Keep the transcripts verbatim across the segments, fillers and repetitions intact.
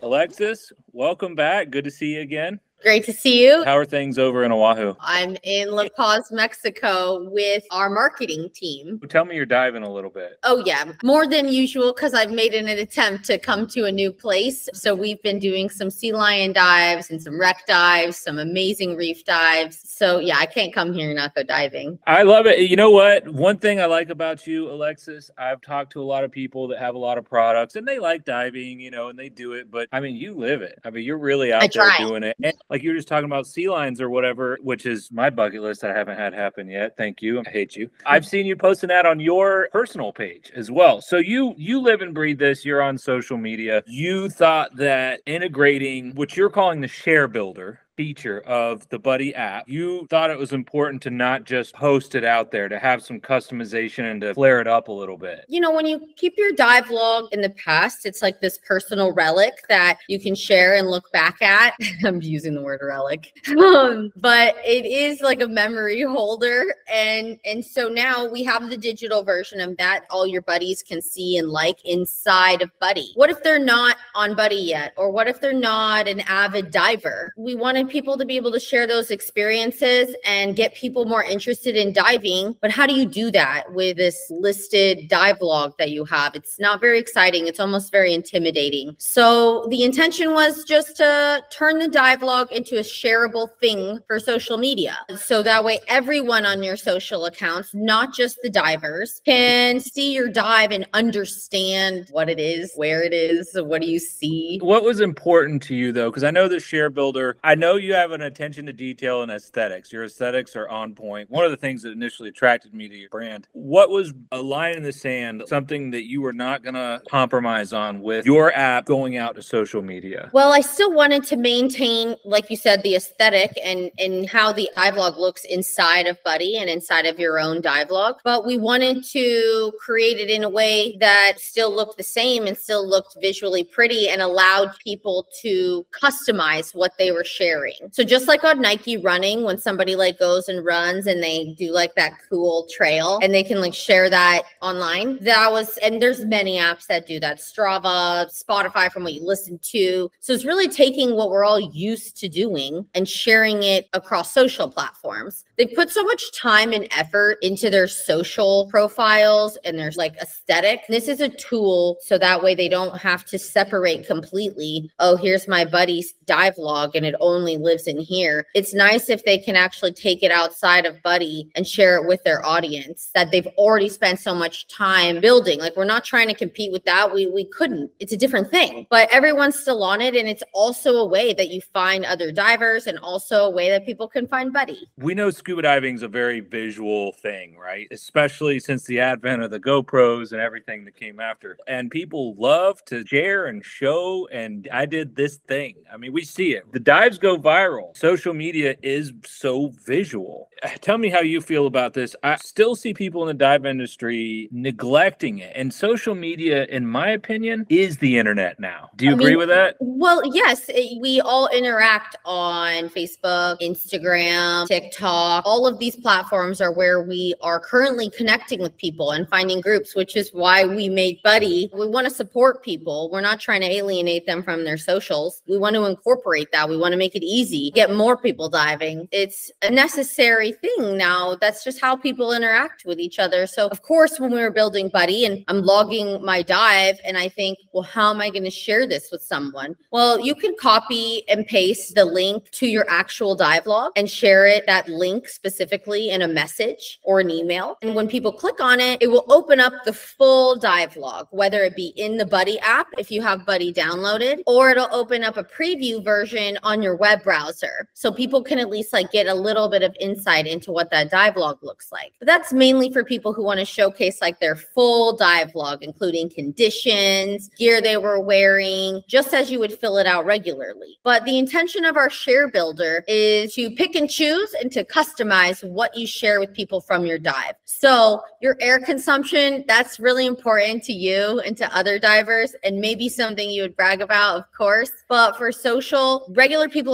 Alexis, welcome back. Good to see you again. Great to see you. How are things over in Oahu? I'm in La Paz, Mexico with our marketing team. Tell me you're diving a little bit. Oh yeah, more than usual because I've made an attempt to come to a new place. So we've been doing some sea lion dives and some wreck dives, some amazing reef dives. So yeah, I can't come here and not go diving. I love it. You know what? One thing I like about you, Alexis, I've talked to a lot of people that have a lot of products and they like diving, you know, and they do it. But I mean, you live it. I mean, you're really out I there try. doing it. And like you were just talking about sea lions or whatever, which is my bucket list that I haven't had happen yet. Thank you. I hate you. I've seen you posting that on your personal page as well. So you you live and breathe this. You're on social media. You thought that integrating what you're calling the share builder feature of the Buddy app, you thought it was important to not just post it out there, to have some customization and to flare it up a little bit. You know, when you keep your dive log in the past, it's like this personal relic that you can share and look back at. I'm using the word relic, um, but it is like a memory holder. And, and so now we have the digital version of that. All your buddies can see and like inside of Buddy. What if they're not on Buddy yet? Or what if they're not an avid diver? We want to people to be able to share those experiences and get people more interested in diving. But how do you do that with this listed dive log that you have? It's not very exciting. It's almost very intimidating. So the intention was just to turn the dive log into a shareable thing for social media. So that way everyone on your social accounts, not just the divers, can see your dive and understand what it is, where it is, what do you see. What was important to you though? Because I know the share builder, I know you have an attention to detail and aesthetics. Your aesthetics are on point. One of the things that initially attracted me to your brand. What was a line in the sand, something that you were not going to compromise on with your app going out to social media? Well, I still wanted to maintain, like you said, the aesthetic and, and how the dive log looks inside of Buddy and inside of your own dive log. But we wanted to create it in a way that still looked the same and still looked visually pretty and allowed people to customize what they were sharing. So just like on Nike running, when somebody like goes and runs and they do like that cool trail and they can like share that online, that was, and there's many apps that do that, Strava, Spotify from what you listen to. So it's really taking what we're all used to doing and sharing it across social platforms. They put so much time and effort into their social profiles and there's like aesthetic. This is a tool so that way they don't have to separate completely. Oh, here's my buddy's dive log and it only lives in here. It's nice if they can actually take it outside of Buddy and share it with their audience that they've already spent so much time building. Like we're not trying to compete with that. We we couldn't. It's a different thing, but everyone's still on it. And it's also a way that you find other divers and also a way that people can find Buddy. We know scuba diving is a very visual thing, right? Especially since the advent of the GoPros and everything that came after. And people love to share and show. And I did this thing. I mean, we see it. The dives go viral. Social media is so visual. Tell me how you feel about this. I still see people in the dive industry neglecting it. And social media, in my opinion, is the internet now. Do you I agree mean, with that? Well, yes. It, we all interact on Facebook, Instagram, TikTok. All of these platforms are where we are currently connecting with people and finding groups, which is why we made Buddy. We want to support people. We're not trying to alienate them from their socials. We want to incorporate that. We want to make it easy, get more people diving. It's a necessary thing now. That's just how people interact with each other. So of course, when we were building Buddy and I'm logging my dive and I think, well, how am I going to share this with someone? Well, you can copy and paste the link to your actual dive log and share it, that link specifically in a message or an email. And when people click on it, it will open up the full dive log, whether it be in the Buddy app, if you have Buddy downloaded, or it'll open up a preview version on your web browser. So people can at least like get a little bit of insight into what that dive log looks like. But that's mainly for people who want to showcase like their full dive log, including conditions, gear they were wearing, just as you would fill it out regularly. But the intention of our share builder is to pick and choose and to customize what you share with people from your dive. So your air consumption, that's really important to you and to other divers and maybe something you would brag about, of course. But for social, regular people aren't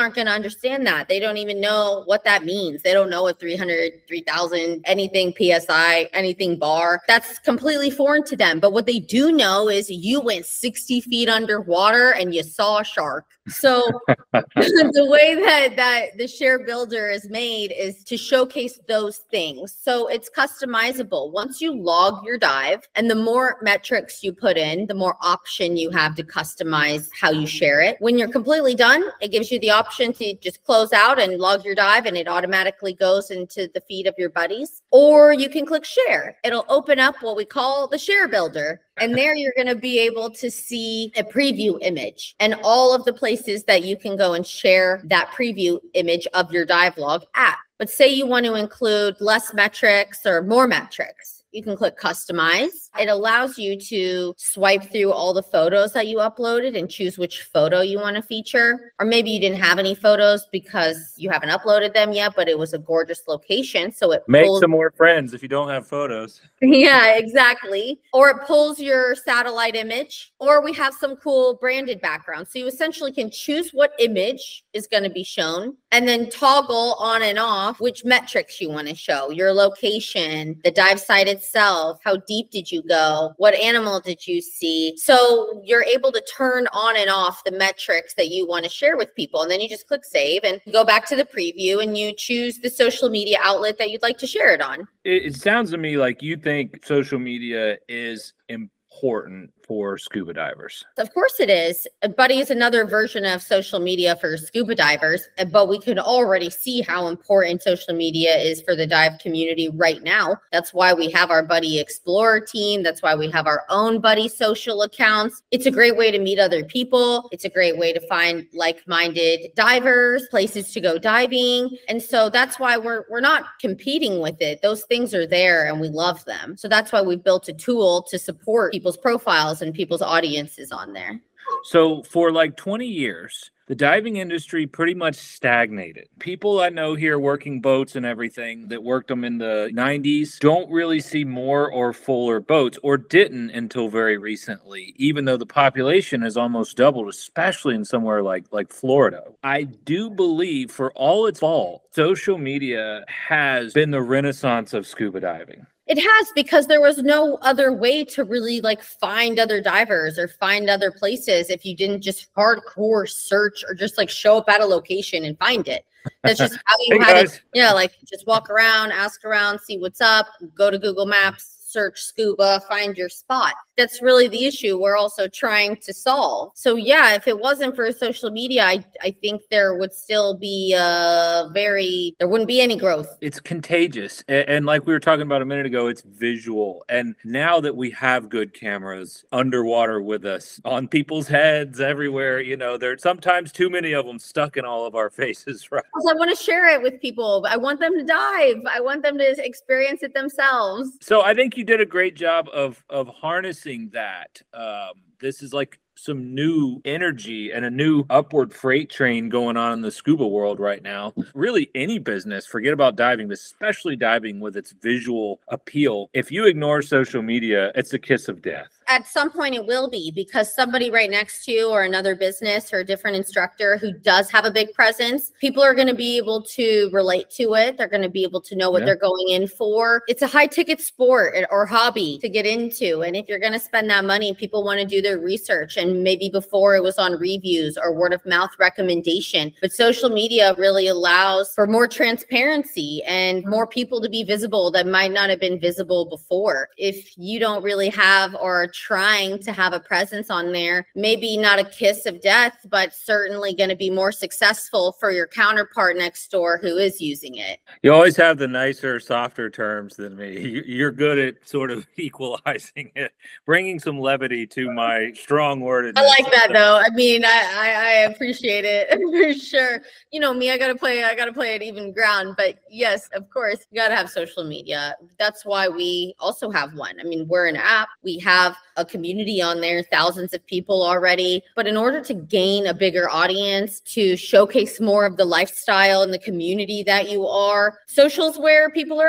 aren't going to understand that. They don't even know what that means. They don't know what three hundred, three thousand, anything P S I, anything bar. That's completely foreign to them. But what they do know is you went sixty feet underwater and you saw a shark. So the way that, that the Share Builder is made is to showcase those things. So it's customizable. Once you log your dive, and the more metrics you put in, the more option you have to customize how you share it. When you're completely done, it gives you the option to just close out and log your dive, and it automatically goes into the feed of your buddies. Or you can click share. It'll open up what we call the Share Builder. And there you're going to be able to see a preview image and all of the places that you can go and share that preview image of your dive log at. But say you want to include less metrics or more metrics. You can click customize. It allows you to swipe through all the photos that you uploaded and choose which photo you want to feature. Or maybe you didn't have any photos because you haven't uploaded them yet, but it was a gorgeous location. So it Make pulls- some more friends if you don't have photos. Yeah, exactly. Or it pulls your satellite image, or we have some cool branded backgrounds. So you essentially can choose what image is going to be shown and then toggle on and off which metrics you want to show, your location, the dive site itself, how deep did you go, what animal did you see. So you're able to turn on and off the metrics that you want to share with people. And then you just click save and go back to the preview and you choose the social media outlet that you'd like to share it on. It, it sounds to me like you think social media is important for scuba divers. Of course it is. Buddy is another version of social media for scuba divers, but we can already see how important social media is for the dive community right now. That's why we have our Buddy Explorer team. That's why we have our own Buddy social accounts. It's a great way to meet other people. It's a great way to find like-minded divers, places to go diving. And so that's why we're we're not competing with it. Those things are there and we love them. So that's why we've built a tool to support people's profiles and people's audiences on there. So for like twenty years, the diving industry pretty much stagnated. People I know here working boats and everything that worked them in the nineties don't really see more or fuller boats, or didn't until very recently, even though the population has almost doubled, especially in somewhere like, like Florida. I do believe for all its fault, social media has been the renaissance of scuba diving. It has, because there was no other way to really like find other divers or find other places if you didn't just hardcore search or just like show up at a location and find it. That's just how you Hey had guys. it. Yeah, like just walk around, ask around, see what's up, go to Google Maps, search scuba, find your spot. That's really the issue we're also trying to solve. So yeah, if it wasn't for social media, I, I think there would still be a very, there wouldn't be any growth. It's contagious. And, and like we were talking about a minute ago, it's visual. And now that we have good cameras underwater with us, on people's heads, everywhere, you know, there's sometimes too many of them stuck in all of our faces, right? I want to share it with people. I want them to dive. I want them to experience it themselves. So I think you did a great job of of harnessing that. Um, this is like some new energy and a new upward freight train going on in the scuba world right now. Really, any business, forget about diving, but especially diving with its visual appeal. If you ignore social media, it's a kiss of death. At some point it will be, because somebody right next to you or another business or a different instructor who does have a big presence, people are going to be able to relate to it. They're going to be able to know what Yeah. they're going in for. It's a high ticket sport or hobby to get into. And if you're going to spend that money, people want to do their research. And maybe before it was on reviews or word of mouth recommendation, but social media really allows for more transparency and more people to be visible that might not have been visible before. If you don't really have or are trying to have a presence on there, maybe not a kiss of death, but certainly going to be more successful for your counterpart next door who is using it. You always have the nicer, softer terms than me. You- You're good at sort of equalizing it, bringing some levity to my strong worded. I like that though. I mean, I, I, I appreciate it for sure. You know me, I gotta play, I gotta play at even ground. But yes, of course, you gotta have social media. That's why we also have one. I mean, we're an app. We have a community on there, thousands of people already. But in order to gain a bigger audience, to showcase more of the lifestyle and the community that you are, social's where people are at.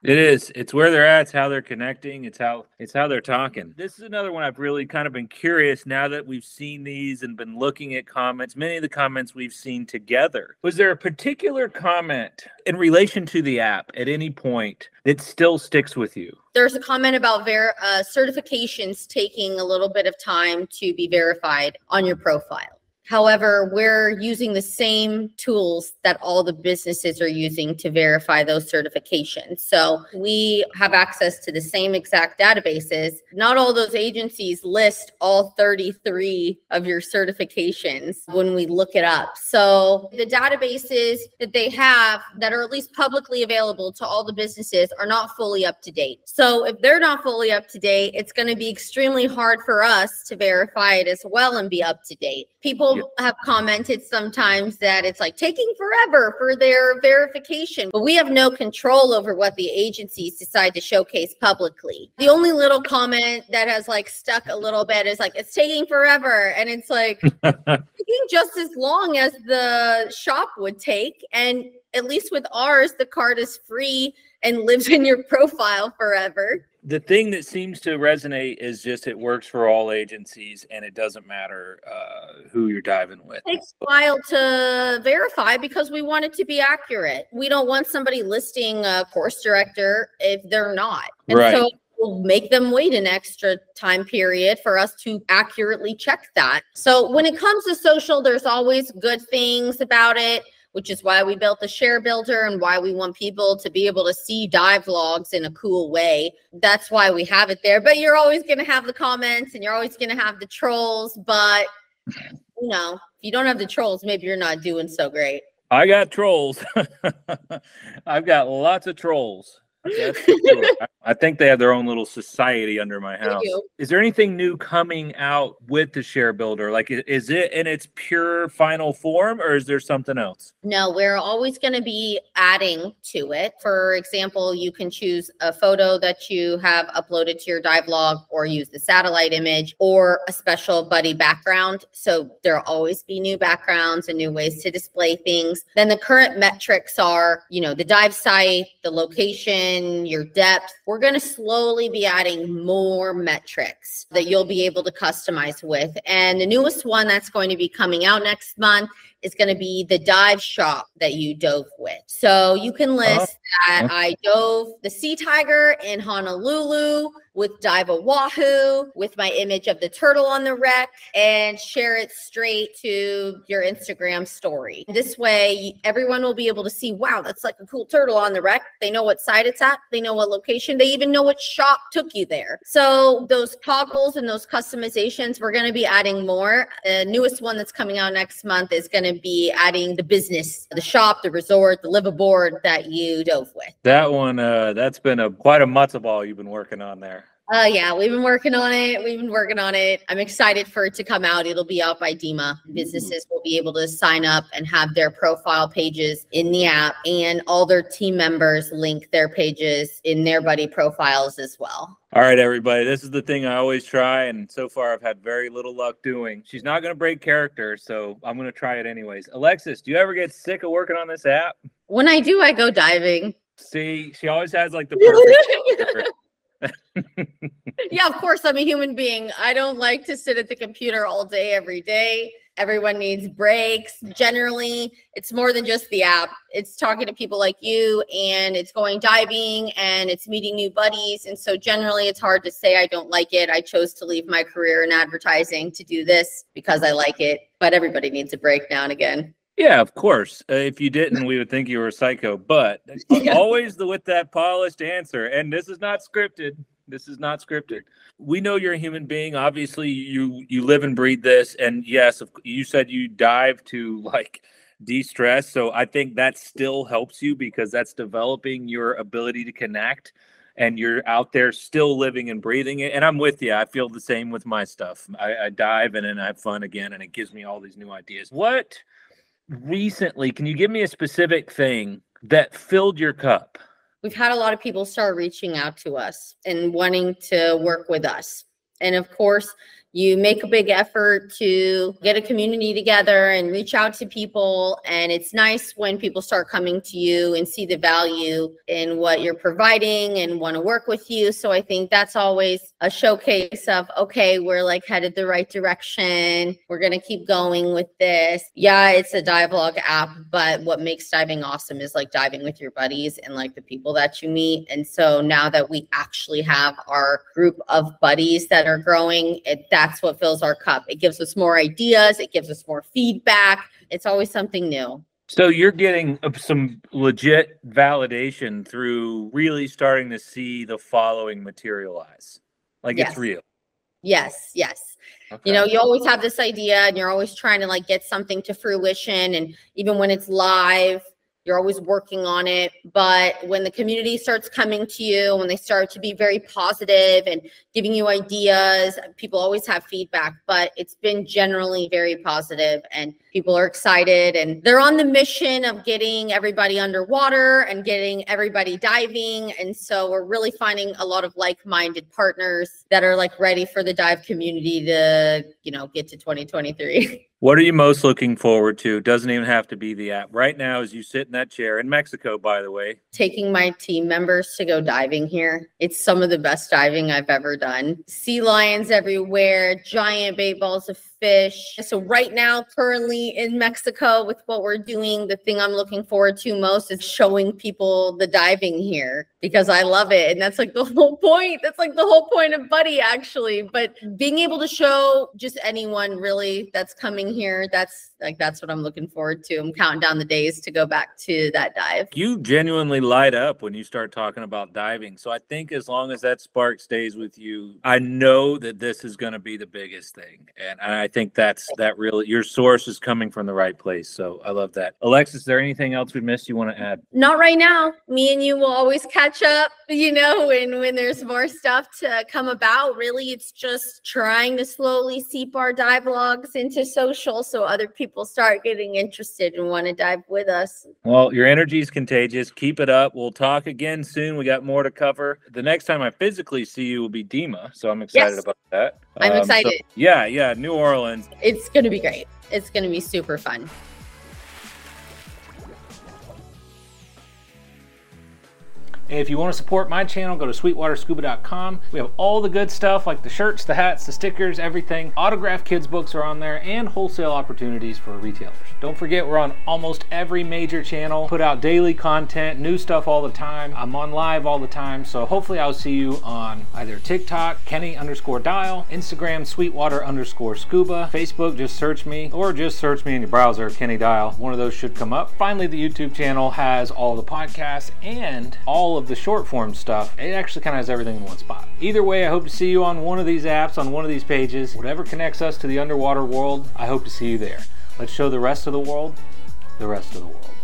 It is. It's where they're at. It's how they're connecting. It's how it's how they're talking. This is another one I've really kind of been curious now that we've seen these and been looking at comments. Many of the comments we've seen together. Was there a particular comment in relation to the app at any point that still sticks with you? There's a comment about ver- uh, certifications taking a little bit of time to be verified on your profile. However, we're using the same tools that all the businesses are using to verify those certifications. So we have access to the same exact databases. Not all those agencies list all thirty-three of your certifications when we look it up. So the databases that they have that are at least publicly available to all the businesses are not fully up to date. So if they're not fully up to date, it's going to be extremely hard for us to verify it as well and be up to date. People have commented sometimes that it's like taking forever for their verification, but we have no control over what the agencies decide to showcase publicly. The only little comment that has like stuck a little bit is like, it's taking forever. And it's like taking just as long as the shop would take. And at least with ours, the card is free and lives in your profile forever. The thing that seems to resonate is just it works for all agencies and it doesn't matter uh, who you're diving with. It takes a while to verify because we want it to be accurate. We don't want somebody listing a course director if they're not. And right. So we'll make them wait an extra time period for us to accurately check that. So when it comes to social, there's always good things about it, which is why we built the Share Builder and why we want people to be able to see dive logs in a cool way. That's why we have it there. But you're always going to have the comments and you're always going to have the trolls. But, you know, if you don't have the trolls, maybe you're not doing so great. I got trolls. I've got lots of trolls. That's for sure. I think they have their own little society under my house. Is there anything new coming out with the Share Builder? Like, is it in its pure final form or is there something else? No, we're always going to be adding to it. For example, you can choose a photo that you have uploaded to your dive log or use the satellite image or a special buddy background. So there'll always be new backgrounds and new ways to display things. Then the current metrics are, you know, the dive site, the location, your depth. We're going to slowly be adding more metrics that you'll be able to customize with. And the newest one that's going to be coming out next month is going to be the dive shop that you dove with. So you can list that I dove the Sea Tiger in Honolulu with Dive Oahu with my image of the turtle on the wreck and share it straight to your Instagram story. This way, everyone will be able to see, wow, that's like a cool turtle on the wreck. They know what site it's at. They know what location. They even know what shop took you there. So those toggles and those customizations, we're going to be adding more. The newest one that's coming out next month is going to be adding the business, the shop, the resort, the live aboard that you dove with. That one, uh, that's been a quite a matzo ball you've been working on there. Uh, yeah, we've been working on it. We've been working on it. I'm excited for it to come out. It'll be out by D E M A. Businesses will be able to sign up and have their profile pages in the app, and all their team members link their pages in their buddy profiles as well. All right, everybody, this is the thing I always try, and so far I've had very little luck doing. She's not going to break character, so I'm going to try it anyways. Alexis, do you ever get sick of working on this app? When I do, I go diving. See, she always has like the perfect Yeah, of course, I'm a human being. I don't like to sit at the computer all day, every day. Everyone needs breaks. Generally, it's more than just the app. It's talking to people like you, and it's going diving, and it's meeting new buddies. And so generally, it's hard to say I don't like it. I chose to leave my career in advertising to do this because I like it. But everybody needs a break now and again. Yeah, of course. Uh, if you didn't, we would think you were a psycho. But yeah. Always the, with that polished answer. And this is not scripted. This is not scripted. We know you're a human being. Obviously, you you live and breathe this. And yes, you said you dive to like de-stress. So I think that still helps you because that's developing your ability to connect. And you're out there still living and breathing it. And I'm with you. I feel the same with my stuff. I, I dive and then I have fun again. And it gives me all these new ideas. What recently, can you give me a specific thing that filled your cup? We've had a lot of people start reaching out to us and wanting to work with us. And of course, you make a big effort to get a community together and reach out to people. And it's nice when people start coming to you and see the value in what you're providing and want to work with you. So I think that's always a showcase of, okay, we're like headed the right direction. We're going to keep going with this. Yeah, it's a dive-log app, but what makes diving awesome is like diving with your buddies and like the people that you meet. And so now that we actually have our group of buddies that are growing, it, that's what fills our cup. It gives us more ideas. It gives us more feedback. It's always something new. So you're getting some legit validation through really starting to see the following materialize. Like Yes. it's real. Yes, yes. Okay. You know, you always have this idea and you're always trying to like get something to fruition. And even when it's live, you're always working on it. But when the community starts coming to you, when they start to be very positive and giving you ideas, people always have feedback, but it's been generally very positive and people are excited and they're on the mission of getting everybody underwater and getting everybody diving. And so we're really finding a lot of like-minded partners that are like ready for the dive community to, you know, get to twenty twenty-three. What are you most looking forward to? Doesn't even have to be the app. Right now, as you sit in that chair in Mexico, by the way. Taking my team members to go diving here. It's some of the best diving I've ever done. Sea lions everywhere, giant bait balls of fish. So right now, currently in Mexico with what we're doing, the thing I'm looking forward to most is showing people the diving here because I love it. And that's like the whole point. That's like the whole point of Buddy, actually. But being able to show just anyone really that's coming here, that's like, that's what I'm looking forward to. I'm counting down the days to go back to that dive. You genuinely light up when you start talking about diving. So I think as long as that spark stays with you, I know that this is going to be the biggest thing. And I think that's that really, your source is coming from the right place. So I love that. Alexis, is there anything else we missed you want to add? Not right now. Me and you will always catch up, you know, when, when there's more stuff to come about. Really, it's just trying to slowly seep our dive logs into social so other people start getting interested and want to dive with us. Well, your energy is contagious. Keep it up. We'll talk again soon. We got more to cover. The next time I physically see you will be Dima. So I'm excited Yes. about that. I'm Um, so- excited. yeah, yeah. New Orleans. It's going to be great. It's going to be super fun. If you want to support my channel, go to sweetwater scuba dot com. We have all the good stuff like the shirts, the hats, the stickers, everything. Autographed kids books are on there and wholesale opportunities for retailers. Don't forget, we're on almost every major channel. Put out daily content, new stuff all the time. I'm on live all the time. So hopefully I'll see you on either TikTok, Kenny underscore dial, Instagram, Sweetwater underscore scuba, Facebook, just search me, or just search me in your browser, Kenny Dial. One of those should come up. Finally, the YouTube channel has all the podcasts and all of the short form stuff. It actually kind of has everything in one spot. Either way, I hope to see you on one of these apps, on one of these pages. Whatever connects us to the underwater world, I hope to see you there. Let's show the rest of the world the rest of the world.